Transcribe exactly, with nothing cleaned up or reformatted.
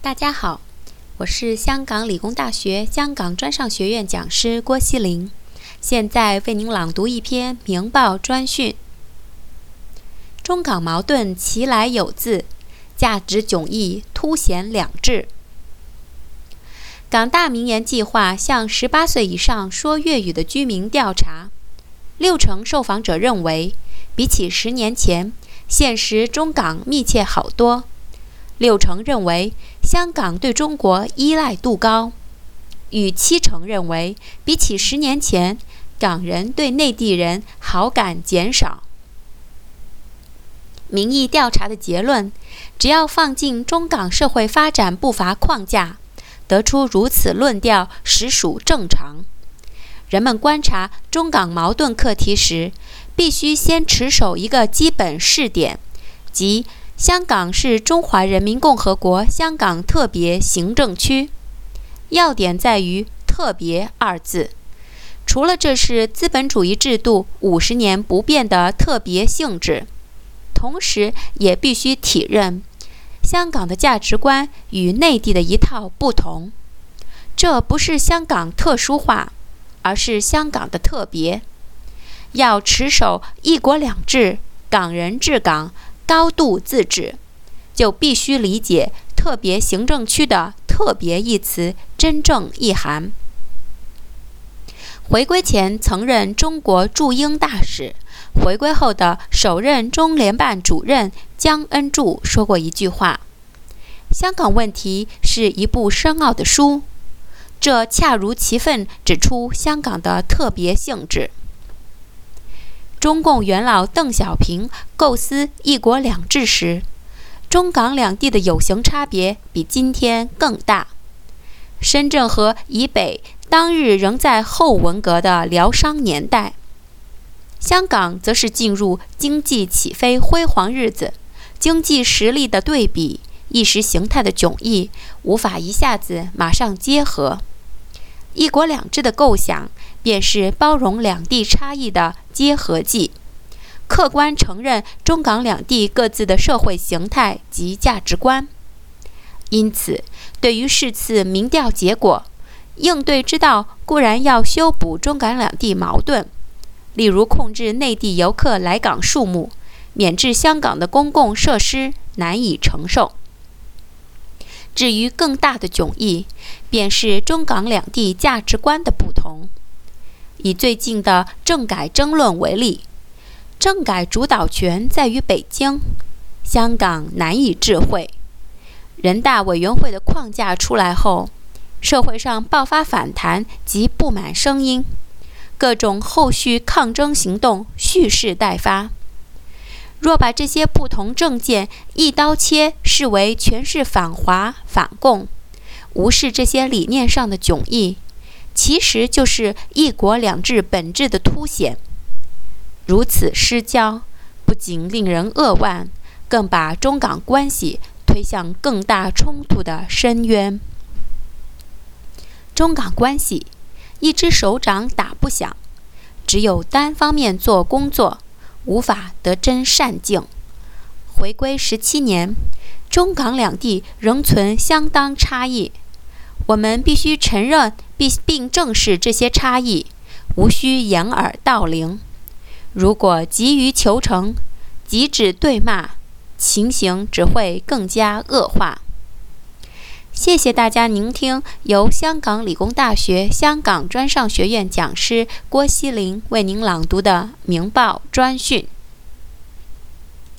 大家好，我是香港理工大学香港专上学院讲师郭希玲，现在为您朗读一篇明报专讯。中港矛盾其来有自，价值迥异凸显两制。港大明言计划向十八岁以上说粤语的居民调查，六成受访者认为，比起十年前，现时中港密切好多。六成认为香港对中国依赖度高，逾七成认为比起十年前，港人对内地人好感减少。民意调查的结论，只要放进中港社会发展步伐框架，得出如此论调实属正常。人们观察中港矛盾课题时，必须先持守一个基本试点，即香港是中华人民共和国香港特别行政区，要点在于“特别”二字。除了这是资本主义制度五十年不变的特别性质，同时也必须体认香港的价值观与内地的一套不同。这不是香港特殊化，而是香港的特别。要持守一国两制、港人治港、高度自治，就必须理解特别行政区的特别一词真正意涵。回归前曾任中国驻英大使，回归后的首任中联办主任江恩柱说过一句话：香港问题是一部深奥的书，这恰如其分指出香港的特别性质。中共元老邓小平构思一国两制时，中港两地的有形差别比今天更大。深圳河以北当日仍在后文革的疗伤年代，香港则是进入经济起飞辉煌日子，经济实力的对比、意识形态的迥异，无法一下子马上结合。一国两制的构想，便是包容两地差异的结合剂，客观承认中港两地各自的社会形态及价值观。因此，对于是次民调结果，应对之道固然要修补中港两地矛盾，例如控制内地游客来港数目，免致香港的公共设施难以承受。至于更大的迥异，便是中港两地价值观的不同。以最近的政改争论为例，政改主导权在于北京，香港难以置喙。人大委员会的框架出来后，社会上爆发反弹及不满声音，各种后续抗争行动蓄势待发。若把这些不同政见一刀切视为全是反华反共，无视这些理念上的迥异，其实就是一国两制本质的凸显。如此失焦，不仅令人扼腕，更把中港关系推向更大冲突的深渊。中港关系，一只手掌打不响，只有单方面做工作，无法得真善境。回归十七年，中港两地仍存相当差异，我们必须承认并正视这些差异，无需掩耳盗铃。如果急于求成，急指对骂，情形只会更加恶化。谢谢大家聆听由香港理工大学香港专上学院讲师郭希玲为您朗读的明报专讯。